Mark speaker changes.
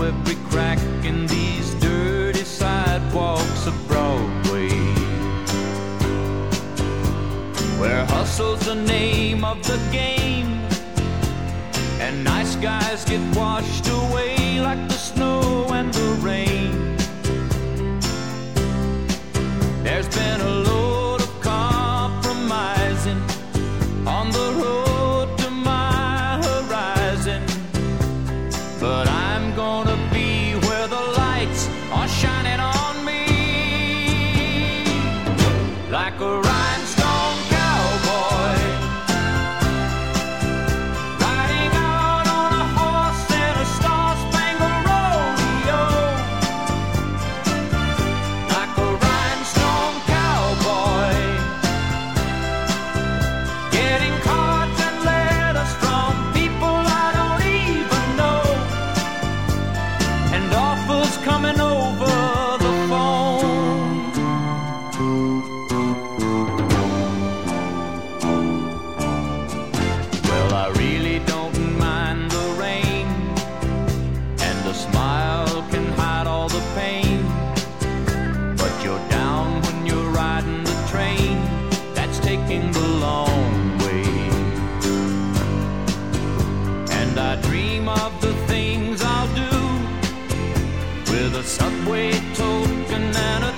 Speaker 1: every crack in these dirty sidewalks of Broadway, where hustle's the name of the game, and nice guys get washed away like the snow and the rain. There's been a load of compromising on the road to my horizon, but I'm gonna be where the lights are shining on me, like a rhinestone cowboy riding out on a horse in a star-spangled rodeo, like a rhinestone cowboy getting cards and letters from people I don't even know, and offers coming over the phone. Well, I really don't mind the rain, and a smile can hide all the pain, but you're down when you're riding the train that's taking the long way. And I dream of the things I'll do with a subway token and a